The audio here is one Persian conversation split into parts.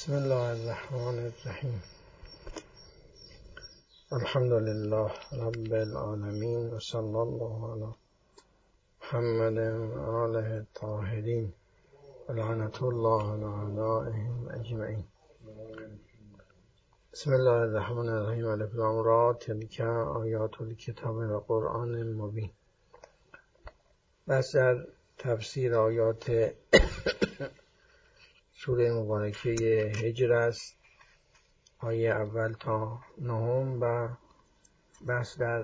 بسم الله الرحمن الرحیم. الحمد لله رب العالمین و صلی الله علی محمد و آله الطاهرین و لعنة الله علی اعدائهم اجمعین. بسم الله الرحمن الرحیم. الف لام را تلک آیات الکتاب و قرآن مبین. بس در تفسیر آیات سوره مبارکه هجر است، آیه اول تا نهم، و بس در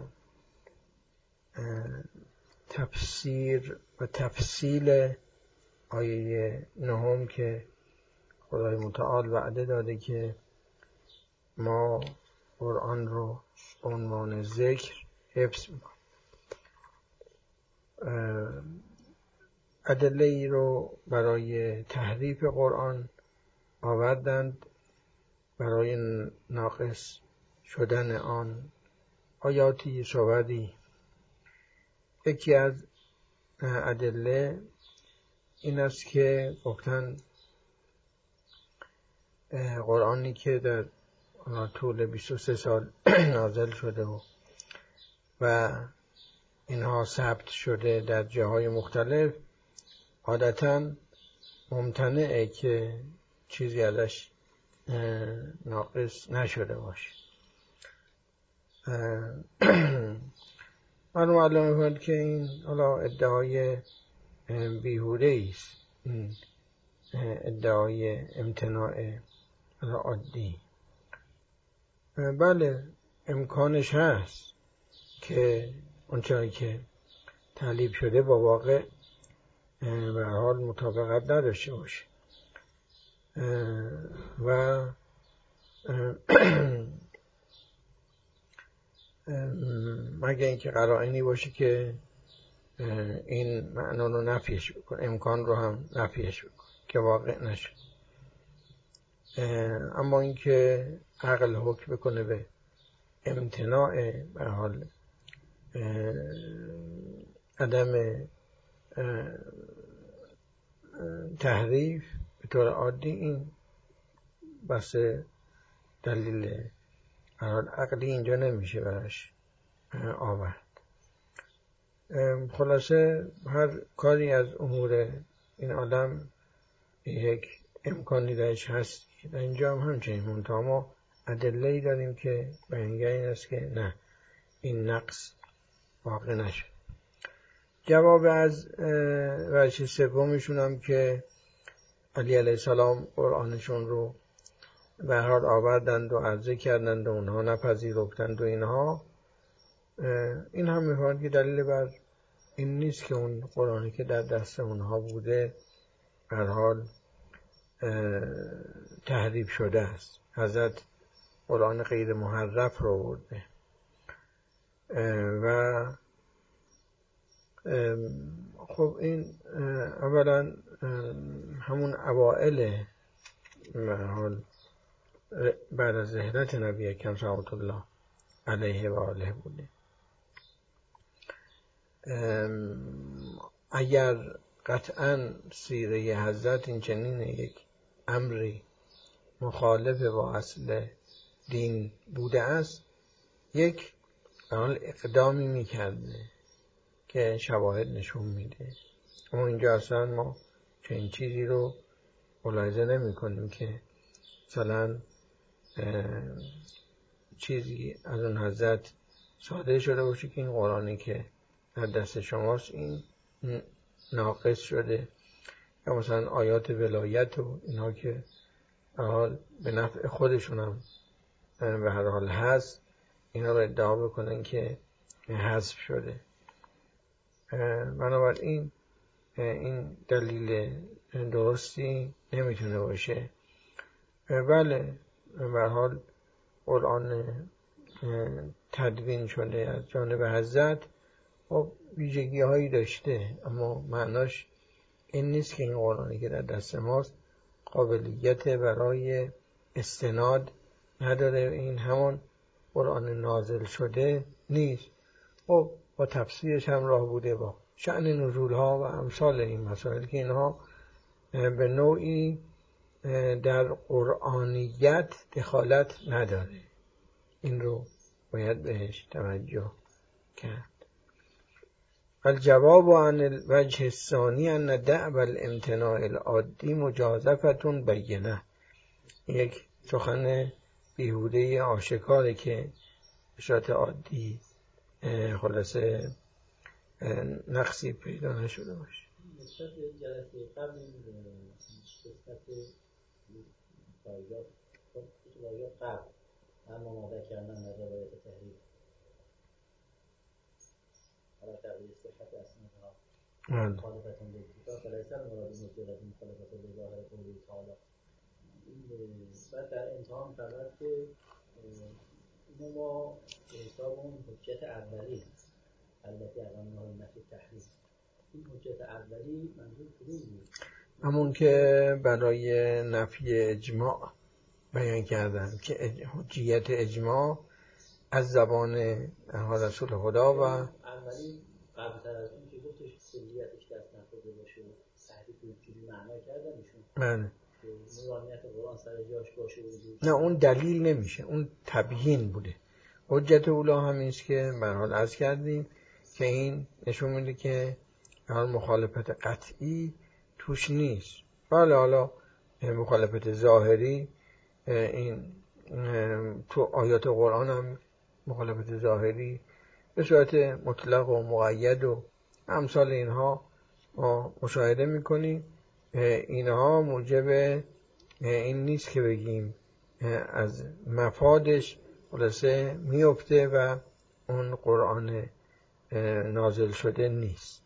تفسیر و تفصیل آیه نهم که خدای متعال وعده داده که ما قرآن رو به عنوان ذکر حفظ میکنیم. ادله ای رو برای تحریف قرآن آوردند، برای ناقص شدن آن آیاتی صوری. یکی از ادله این است که گفتن قرآنی که در طول 23 سال نازل شده و اینها ثبت شده در جاهای مختلف، عادتاً ممتنعه که چیزی ازش ناقص نشده باشه. من معلوم می‌کنم که این حالا ادعای بیهوده است، این ادعای امتناع عادی. بله، امکانش هست که اونچه که تعلیف شده با واقع به هر حال مطابقت نداشته باشه و مگه اینکه قرائنی باشه که این معنا رو نفیش بکنه، امکان رو هم نفیش بکنه که واقع نشد. اما اینکه عقل حکم بکنه به امتناع به هر حال عدم تحریف به طور عادی، این بس دلیل عقلی اینجا نمیشه براش آورد. خلاصه هر کاری از امور این عالم یک امکانی درش هست. در اینجا هم همچنین منتها ما ادله‌ای داریم که بیانگر این است که نه، این نقص واقع نشد. جواب از وجه سومشون هم که علی علیه السلام قرآنشون رو به هر حال آوردند و عرضه کردند و اونها نپذیرفتند و اینها، این هم می‌خواهد که دلیل بر این نیست که اون قرآنی که در دست اونها بوده به هر حال تحریف شده است. حضرت قرآن غیر محرف رو برده و خب این اولا همون اوائل به هر حال بعد از هجرت نبی اکرم صلوات الله علیه و آله بوده. اگر قطعاً سیره حضرت این چنین یک امری مخالف با اصل دین بوده است، یک اقدامی میکرده که شواهد نشون میده. اما اینجا اصلا ما چنین چیزی رو ملاحظه نمی کنیم که مثلا چیزی از اون حضرت صادر شده باشه که این قرآنی که در دست شماست این ناقص شده، یا مثلا آیات ولایت و اینها که به نفع خودشون هم به هر حال هست، اینا رو ادعا بکنن که حذف شده. بنابراین این دلیل درستی نمیتونه باشه. بله، به هر حال قرآن تدوین شده از جانب حضرت خب ویژگی هایی داشته، اما معناش این نیست که این قرآنی که در دست ماست قابلیت برای استناد نداره، این همون قرآن نازل شده نیست. خب با تفسیرش هم راه بوده، با شأن نزول ها و امثال این مسائل که اینها به نوعی در قرآنیت دخالت نداره. این رو باید بهش توجه کرد. الجواب عن الوجه الثانی ان دعوى الامتناع العادی مجازفة بینه. یک سخن بیهوده آشکاره که به صورت عادی خلاصه نقصی پیدا نشده باشه. نسبت به جلسه قبل قسمت پایگاه قبل اما ماده کردن در روایت تحریف حالا تغییر صحت اسنادها مخالفتون به اتفاق فلیس المراد مجرد مخالفت به ظاهر قوله تعالی. بعد در امتحان فرمود که اینو ما به حساب اون حجت اولی التي اقامناها نفی تحریف، این حجت اولی منظور کدوم بود؟ همون که برای نفی اجماع بیان کردن که حجیت اجماع از زبان رسول خدا و اولی قبل‌تر از اون که گفتش کلیتش دست نخورده باشه و تحریف وجودی معنا کردن ایشون. بله. نورانیت قرآن سر جاش باشه وجود. نه اون دلیل نمیشه، اون تبیین بوده. حجت اولا همین است که به هر حال عرض کردیم که این نشون میده که حال مخالفت قطعی توش نیست. بله حالا مخالفت ظاهری این تو آیات قرآن هم مخالفت ظاهری به صورت مطلق و مقید و امثال اینها ما مشاهده میکنیم. اینها موجب این نیست که بگیم از مفادش خلاصه میفته و اون قرآن نازل شده نیست.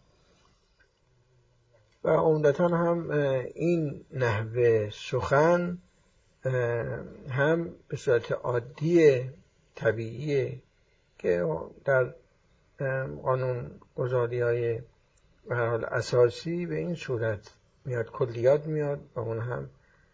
و عمدتاً هم این نحوه سخن هم به صورت عادی طبیعیه که در قانون گذاری‌های به هر حال اساسی به این صورت میاد، کلیات میاد و اون هم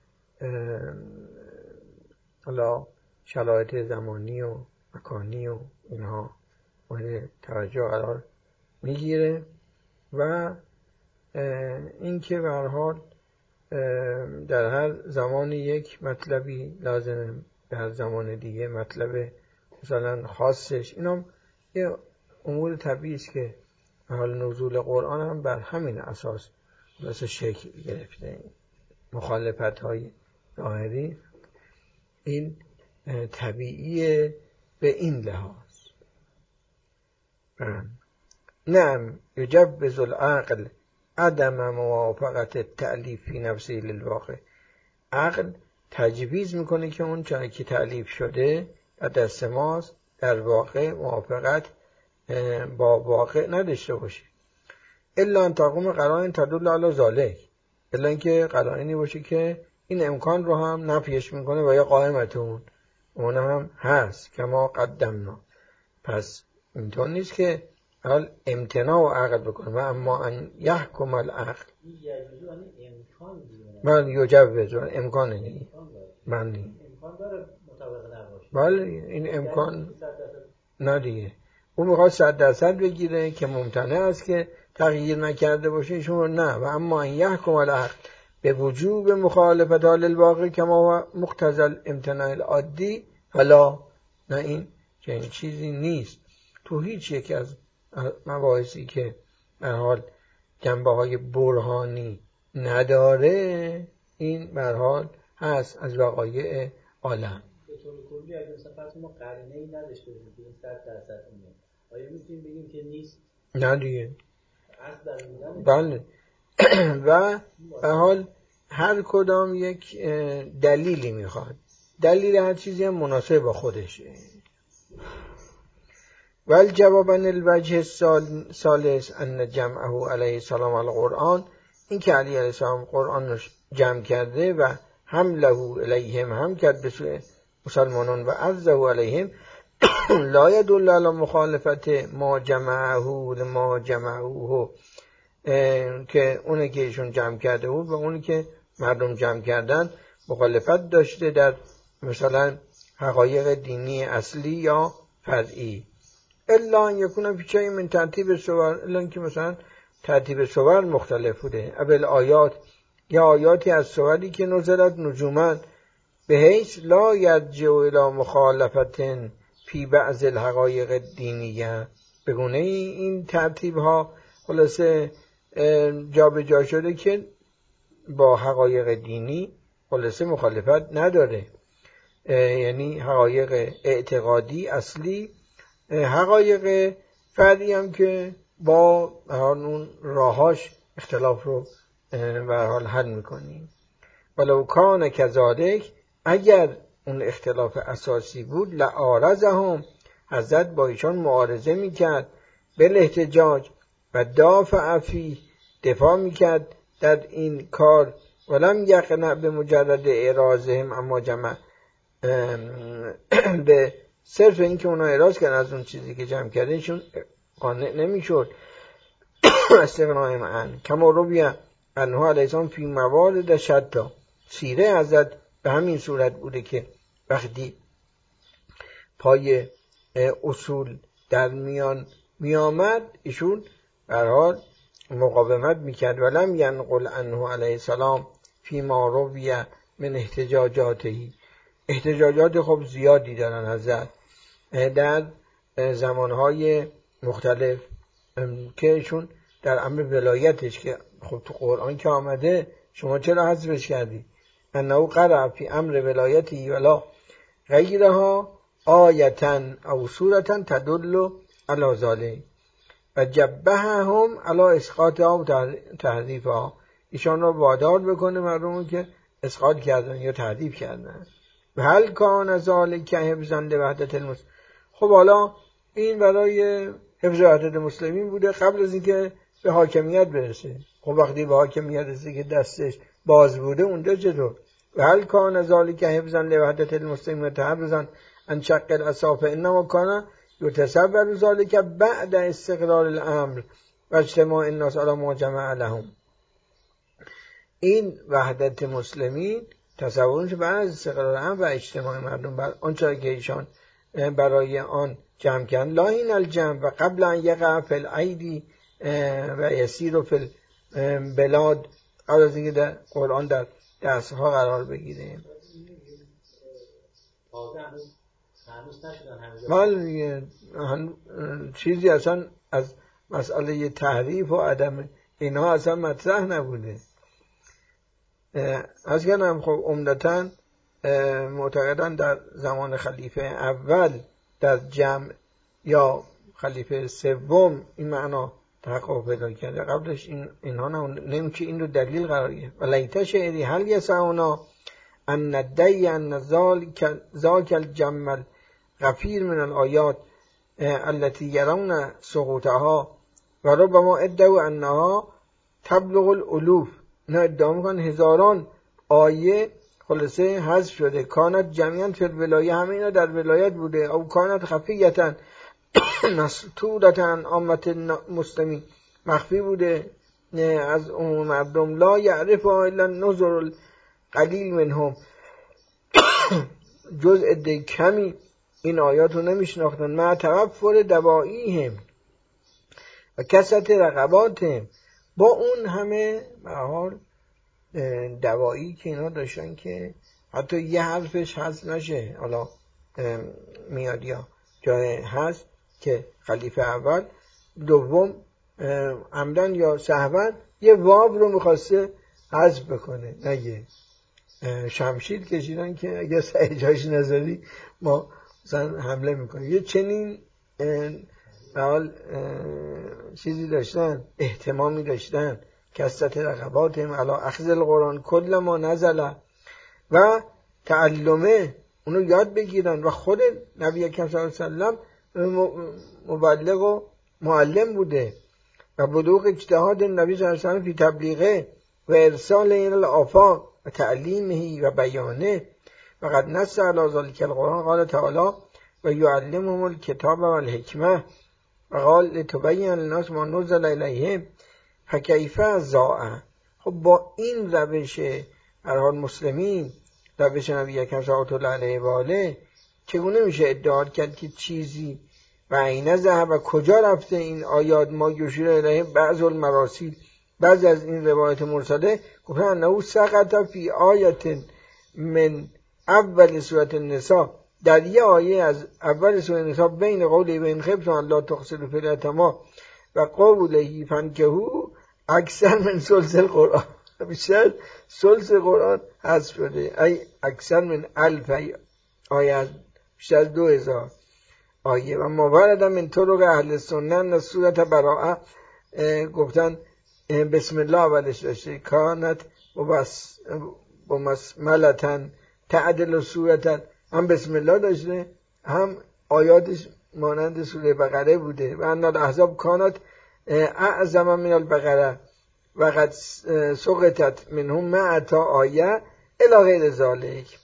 حالا شرایط زمانی و مکانی و اینها مورد توجه قرار میگیره و این که به هر حال در هر زمان یک مطلبی لازمه، در زمان دیگه مطلب مثلا خاصش، اینا یه امور طبیعی است که حال نزول قرآن هم بر همین اساس واسه شکل گرفته. مخالفت های ظاهری این طبیعیه به این لحاظ. نعم یجوز العقل عدم موافقت التألیف فی نفسه للواقع. عقل تجویز میکنه که اون چیزی که تألیف شده در دست ماست در واقع موافقت با واقع نداشته باشه. الا ان تقوم قرائن تدل علی ذلک، الا اینکه قرائنی باشه که این امکان رو هم نفیش میکنه و یا قائمتون اون هم هست که ما قدمنا. پس اینطور نیست که حال امتناع و عقل بکنه و اما ان یحکم العقل من یجوز امکانه دیگه. من امکان داره مطابق نباشه. بله این امکان نه دیگه. اون میخواد 100% بگیره که ممتنع است که تغییر نکرده باشه، شما نه. و اما ان یحکم العقل به وجوب مخالفت للواقع کما مقتضی الامتناع العادی فلا، نه این چنین چیزی نیست. تو هیچ یک از مباحثی که به هر حال جنبه‌های برهانی نداره این به هر حال هست از وقایع عالم. به طور کلی اگه مثلا ما قرینه‌ای نداشته باشیم که این 100% اینه، آیا میتونیم بگیم که نیست؟ نه دیگه. اصل بله. و به حال هر کدام یک دلیلی میخواد. دلیل هر چیزی هم مناسب با خودشه. والجواب عن الوجه الثالث ان جمعه علیه السلام القرآن، این که علی علیه السلام قرآن رو جمع کرده و حمله علیهم هم کرد به مسلمانان و عرضه علیهم لا يدل على مخالفت ما جمعه که اونه که ایشون جمع کرده بود و اونه که مردم جمع کردن مخالفت داشته در مثلا حقایق دینی اصلی یا فرعی. الا ان یکون فی شیء من ترتیب صور، الا اینکه مثلا ترتیب صور مختلف بوده. اول آیات یا آیاتی از سوری که نزلت نجومن به حیث لا یرجع الی مخالفت فی بعض الحقایق دینیه. به گونه این ترتیب ها خلاصه جا به جا شده که با حقایق دینی خلاصه مخالفت نداره، یعنی حقایق اعتقادی اصلی، حقایق فرعی هم که با اون راهاش اختلاف رو به حال حل میکنیم. ولو کان کذالک، اگر اون اختلاف اساسی بود، لعارضهم، حضرت با ایشان معارضه میکرد، بالاحتجاج و دافع فیه، دفاع میکرد در این کار، ولم یقنع به مجرد اعراضهم اما جمع، به صرف این که اونا اعراض کردن از اون چیزی که جمع کردنشون قانع نمیشد. استغناء معن کما روی انها علیزان فی موارد شتا، سیره حضرت به همین صورت بوده که وقتی پای اصول در میان میامد ایشون به هر حال مقاومت میکرد. ولم ینقل عنه علیه السلام فی ما روی من احتجاجاته، احتجاجات خب زیادی دارن حضرت در زمانهای مختلف که ایشون در امر ولایتش که خب تو قرآن که آمده، شما چرا حذفش کردی؟ انه قرأ فی امر ولایتی ولا غیرها آیتا او سورتا تدل علی ذلک و جبههم علی اسقاطها و تحریفها، ایشان رو وادار بکنه مردم که اسقاط کردن یا تحریف کردن. و هل کان ذلک حفظا لوحدت المسلمین، خب حالا این برای حفظ وحدت مسلمین بوده قبل از اینکه به حاکمیت برسه. خب وقتی به حاکمیت رسه که دستش باز بوده، اونجا چطور؟ و هل کان ذلک حفظا لوحدت المسلمین تحرزا ان شق الاصابع، انما کان یتصور ذلک بعد استقرار الامر و اجتماع الناس علی ما جمع لهم. این وحدت مسلمین تصورش بعد از استقرار الامر و اجتماع مردم بر آنچه که ایشان برای آن جمع کردن، لا این الجمع و قبل ان یقع فی الایدی و یسیر فی البلاد، قبل از اینکه در قرآن در دستها قرار بگیره. چیزی اصلا از مسئله تحریف و عدم اینها اصلا مطرح نبوده. از کنم خب عمدتاً معتقدن در زمان خلیفه اول در جمع یا خلیفه سوم این معنا تحقق پیدا کرده، قبلش اینها نمیشه این رو دلیل قرار گرفت. ولیت شعری هل یسعنا ان ندعی ان ذاک الجمع الغفیر من الآیات التي يرون سقوطها و ربما ادعوا انها تبلغ الالوف، نه ادعا میکنن هزاران آیه خلاصه حذف شده، کانت جمعیت فی الولایه، همه اینا در ولایت بوده، او کانت خفیتا مستورتا عامت مسلمین، مخفی بوده از عموم مردم، لا یعرف الا نظر القلیل منهم، جز عده کمی این آیات رو نمیشناختن، مع توفر دوائیهم و کثرت رقباتهم، با اون همه به حال دوایی که اینا داشتن که حتی یه حرفش حذف نشه. حالا میاد یا جای هست که خلیفه اول دوم عمدن یا سهوا یه واو رو میخواسته حذف بکنه، نگه شمشیر کشیدن که اگه سعی جاش نذاری ما مثلا حمله میکنیم. یه چنین حال چیزی داشتن، اهتمامی داشتن، کثرت رقباتهم علی اخذ القرآن کل ما نزل و تعلمه، اونو یاد بگیرن. و خود نبی اکرم صلی الله علیه وسلم مبلغ و معلم بوده و بلوغ اجتهاد نبی صلی الله علیه وسلم فی تبلیغه و ارسال این الآفاق و تعلیمه و بیانه. و قد نص علی ذلک القرآن قال تعالی و یعلمهم الکتاب و الحکمه و قال لتبین للناس ما نزل الیهم فکیف ضاع. خب با این روش هر حال مسلمین، روش نبی اکرم صلی الله علیه و آله، چگونه میشه ادعا کرد که چیزی و عین ذهب و کجا رفته این آیات ما یشیر الیه بعض المراسیل بعضی از این روایت مرسله گفتن انه سقط فی آیت من اول سورة النساء، در یه آیه از اول سوره النساء بین قوله و ان خفتم الا تقسطوا فی اليتامى و قوله فانکحوا اکثر من ثلث القرآن، بیشتر ثلث قرآن حذف شده، ای اکثر من 1000 آیه، بیشتر از 2000 آیه. و ما ورد من طرق اهل سنت صورت براءه گفتن بسم الله اولش داشته، کانت و بسملتن تعدل صورتن، هم بسم الله داشته هم آیاتش مانند سوره بقره بوده. و ان الاحزاب کانت اعظم من البقره و قد سقطت منهم 100 آیه الی غیر ذالک.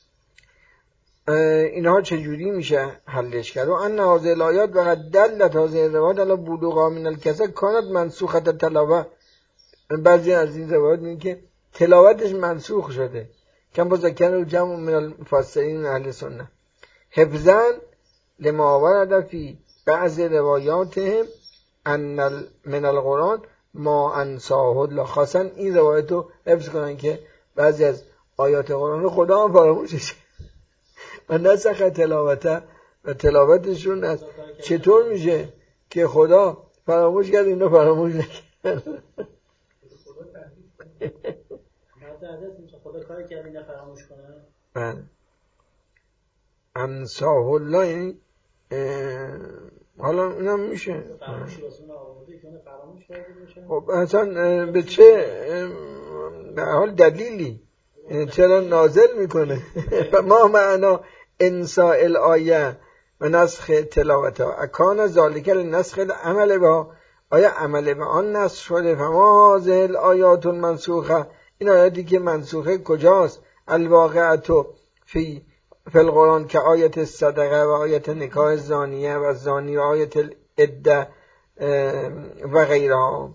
اینها چجوری میشه حلش کرد؟ و ان هذه الآیات و قد دلت هذه الروایات علی بلوغ من الکسل کانت منسوخه تلاوه. بعضی از این روایات میگه که تلاوتش منسوخ شده، کم با ذکر جمع من الفاسرین اهل سنت حفظا لما ورد فی بعض روایاتهم ان من القرآن ما انساه الله، خاصا این روایت رو حفظ کنن که بعضی از آیات قرآن رو خدا هم فراموشش و نسخ تلاوته و تلاوتشون از چطور میشه که خدا فراموش کرد اینا فراموش نکرد. خدا کاری کرد اینا فراموش کنن. بله انساه الله یعنی حالا اینم میشه فراموشی واسه اون آورده که اون فراموش کرده باشه. خب اصلا به چه حال دلیلی چرا نازل میکنه؟ ما معنا انساء الآیه و نسخ تلاوتها اکان ذالک لنسخ العمل بها، آیا عمل به آن نسخ شده؟ فما هذه الآیات المنسوخه، این آیاتی که منسوخه کجاست؟ الواقعه فی القرآن که آیت الصدقه و آیت نکاح الزانیه و الزانی و آیت العده و غیرها.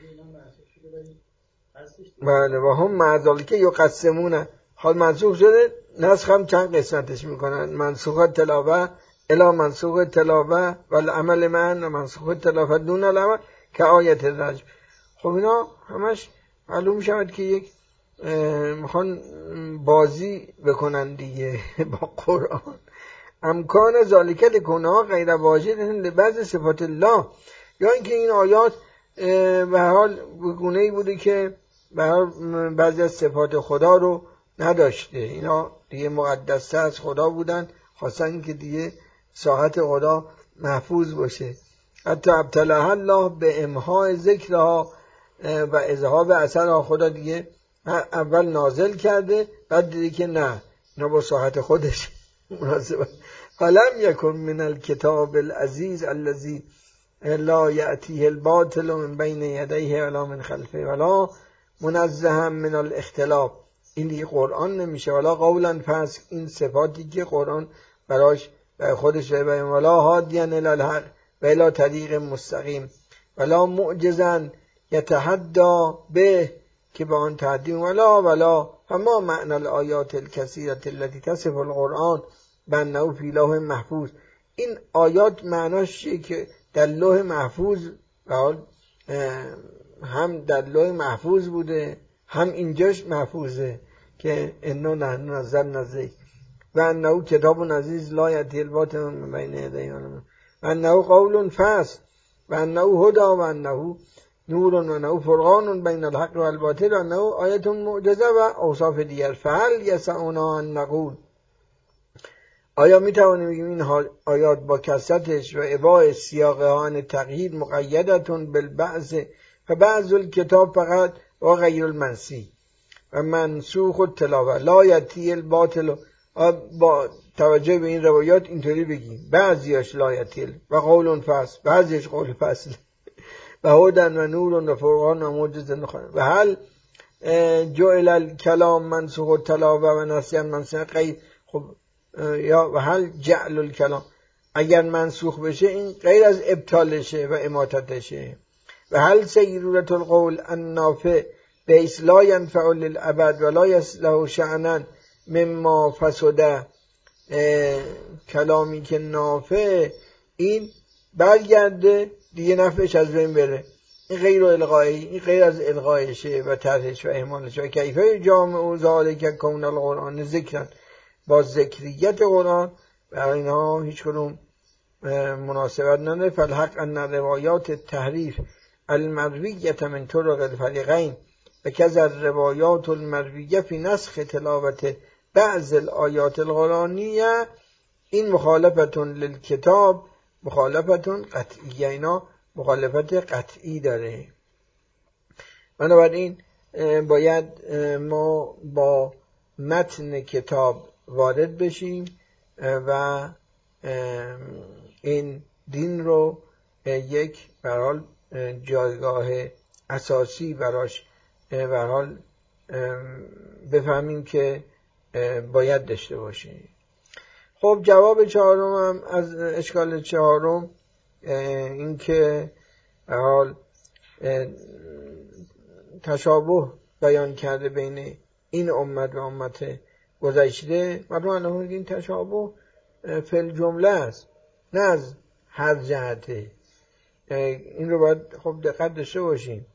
بله و هم معذالی که یقسمونه، حال منسوخ شده نسخ هم چند قسمتش میکنن، منسوخ تلاوه الا منسوخ تلاوه و العمل من و منسوخ تلاوه دون العمل که آیت الرجم. خب اینا همش معلوم شود که یک میخوان بازی بکنن دیگه با قرآن. امکان ذالک لکنها غیر واجد لبعض صفات الله، یا اینکه این آیات به حال گونه‌ای بوده که به حال بعضی از صفات خدا رو نداشته، اینا دیگه مقدسه از خدا بودن، خواستن اینکه دیگه ساحت خدا محفوظ باشه. حتی ابتلها الله به امحاء ذکرها و اذهاب اثرها، خدا دیگه اول نازل کرده بعد دیدی که نه اینا با ساحت خودش مناسبه. فلم یکن من الکتاب العزیز الذی لا یأتیه الباطل من بین یدیه ولا من خلفه ولا منزها من الاختلاف، این دیگه قرآن نمیشه. ولا قولا فسق، این صفاتی که قرآن براش برای خودش بیان، ولا هادیا الی الحق و الی طریق مستقیم، ولا معجزا یتحدی به که با آن تحدیم، ولا فما معنی الآیات الکثیرة التي تصف القرآن بأنه فی لوح محفوظ. این آیات معناش چیه که در لوح محفوظ، هم در لوح محفوظ بوده هم اینجاش محفوظه که انا نحن نزلنا الذکر و انه کتاب عزیز لا یأتیه الباطل من بین یدیه و انه قول فصل و انه هدی و انه نور و انه فرقان بین الحق و الباطل و انه آیت معجزه و اوصاف دیگر. فهل یسعنا ان نقول، آیا میتوانیم بگیم این آیات با کثرتش و اباء سیاقها عن تقیید مقیدتون بالبعض فبعض الکتاب فقط و غیر المنسی و منسوخ التلاوه لا یأتیه الباطل، با توجه به این روایات اینطوری بگیم بعضیش لا یأتیه و قول فصل، بعضیش قول فصل و هدن و نور و فرقان و معجزه و هل جعل الکلام منسوخ التلاوه و نسیان منسوخ غیر. خب یا و هل جعل الکلام، اگر منسوخ بشه این غیر از ابطالشه و اماتتشه. و هل سیرورت القول النافع بیس لا ینفع للابد و لا یصلح شأنا مما فسده، کلامی که نافع این برگرده دیگه نفعش از بین بره، این غیر الغایی، این غیر از الغایشه و طرحش و اهمالش. و کیفه جامع ذالک کون القرآن ذکرن، با ذکریت قرآن و اینها هیچ کدوم مناسبت نداره. فالحق ان روایات التحریف المرویه من طرق الفریقین و کذا الروایات المرویه فی نسخ تلاوت بعض الآیات القرآنیه این مخالفتون للکتاب مخالفتون قطعیه، اینا مخالفت قطعی داره. بنابراین باید ما با متن کتاب وارد بشیم و این دین رو یک به هر حال جایگاه اساسی براش به هر حال بفهمیم که باید داشته باشیم. خب جواب چهارم هم از اشکال چهارم این که به هر حال تشابه بیان کرده بین این امت و امت گذشته. مطمئن این تشابه فی الجمله است، نه از هر جهته. این رو باید خب دقت داشته باشیم.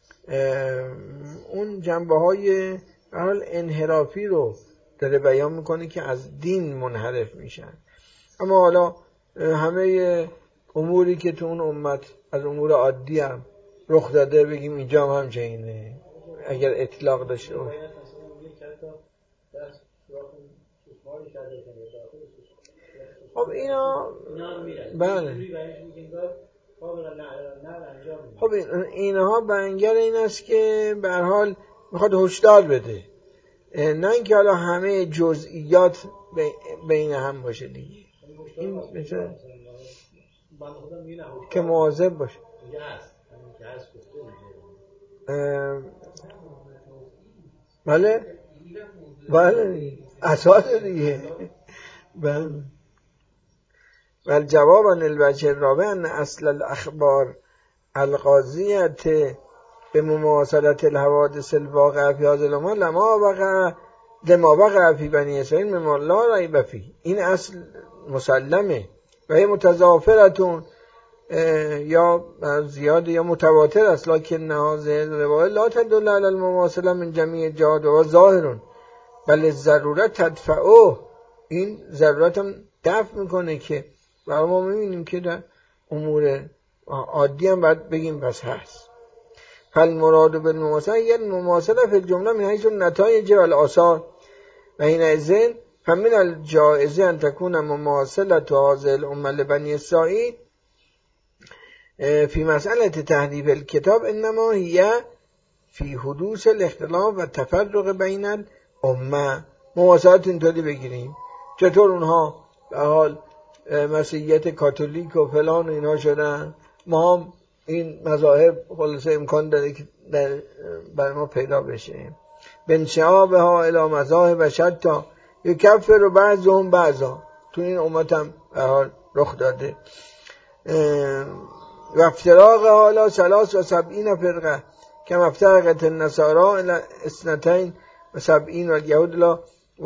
اون جنبه های به هر حال انحرافی رو داره بیان میکنه که از دین منحرف میشن. اما حالا همه اموری که تو اون امت از امور عادی هم رخ داده بگیم اینجا هم همچنینه اگر اطلاق داشته باشه. خب اینا بله، خب اینها بیانگر این است که به هر حال میخواد هشدار بده، نه اینکه حالا همه جزئیات بین هم باشه دیگه. این مثل که مواظب باشه. بله بله اساس دیگه. بله. والجواب عن الوجه الرابع ان اصل الاخبار القاضیت به مماثلت الحوادث الواقعه فی هذه الامه لما وقع فی بنی اسرائیل مما لا ریب فیه. این اصل مسلمه و هی متضافرتون یا زیاد یا متواتر است، لکن هذه روایت لا تدل علی المماثله من جمیع جهات و ظاهر بل ضرورت تدفعه. این ضرورت هم دفع میکنه که و ما میبینیم که در امور عادی هم باید بگیم پس هست. فالمراد بالمماثله هي المماثله فی الجمله من حیث النتایج والآثار و حینئذ فمن الجائز ان تكون مماثله هذه الامه لبنی اسرائیل فی مسئله تحریف الکتاب انما هي فی حدوث الاختلاف و تفرق بین الامه. مماثلت اینطوری بگیریم چطور اونها به حال مسیحیت کاتولیک و فلان و اینا شدن، ما هم این مذاهب خلاصه امکان داره که برای ما پیدا بشه. بنشعابها الی مذاهب و شتا یکفر بعضهم بعضا. تو این امت هم به حال رخ داده. و افتراق حالا 73 فرقه کما افترقت النصارى الى 72 واليهود الى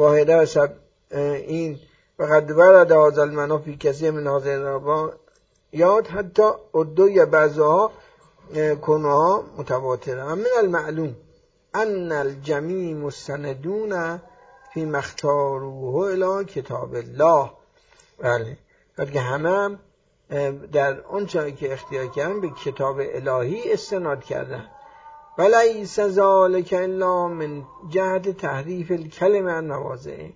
71 وقد ورد هذا المعنى في كثير من هذه الروايات حتى ادعي بعضها كونها متواتره. من المعلوم ان الجميع مستندون فيما اختاروه الى کتاب الله. بله، که همه در اون چیزی که اختیار کردن به کتاب الهی استناد کردن. ولیس ذلک الا من جهت تحریف الکلمه عن مواضعه.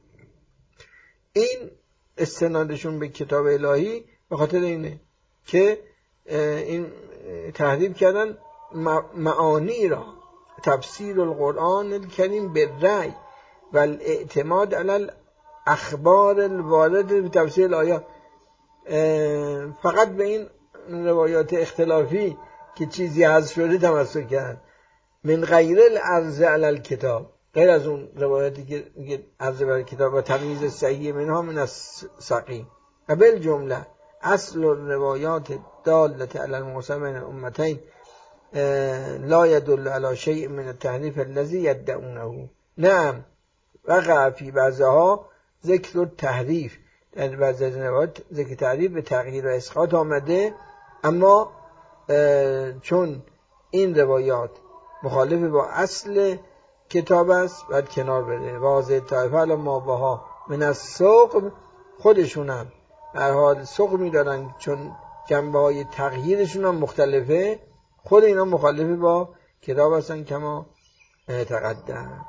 این استنادشون به کتاب الهی به خاطر اینه که این تحریف کردن معانی را، تفسیر القرآن الکریم بالرأی و الاعتماد علی الاخبار الوارد به تفسیر الآیات. فقط به این روایات اختلافی که چیزی حذف شده تمسک کردن، من غیر العرض علی الکتاب، غیر از اون روایاتی که عرض بر کتاب و تمییز صحیح منها من السقیم. و بالجمله اصل الروایات دالة علی المماثله بین الامتین لا يدل على شيء من التحریف الذي يدعونه. نعم وقع فی بعضها ذکر التحریف، در بعضی از روایات ذکر تحریف به تغییر و اسقاط آمده، اما چون این روایات مخالف با اصل کتاب است باید کنار بره. واضح طایفه الان ما باها من از سقم خودشونم در حال سقمی دارن چون جنبه های تغییرشون هم مختلفه، خود اینا مخالف با کتاب هستن کما تقدم.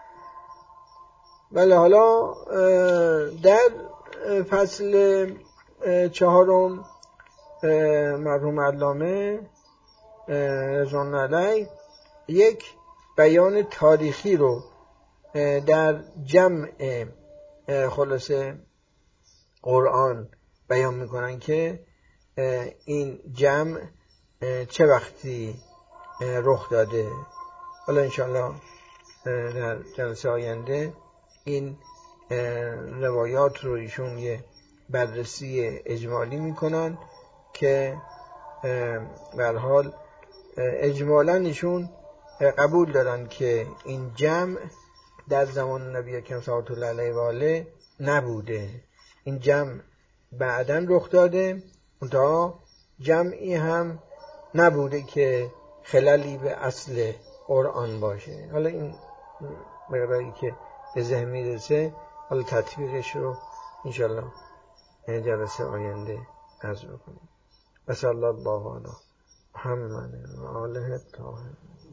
بله حالا در فصل 4 مرحوم علامه رضوان علیه یک بیان تاریخی رو در جمع خلاصه قرآن بیان میکنن که این جمع چه وقتی رخ داده. حالا انشاءالله در جلسه آینده این روایات رو ایشون یه بررسی اجمالی میکنن که به هر حال اجمالاً ایشون قبول دارن که این جمع در زمان نبی اکرم صلوات الله علیه و آله نبوده، این جمع بعداً رخ داده، منتها جمعی هم نبوده که خللی به اصل قرآن باشه. حالا این مقداری که به ذهن میرسه حالا تطبیقش رو انشاءالله جلسه آینده عرض بکنیم. صلی الله علی محمد و آله الطاهرین.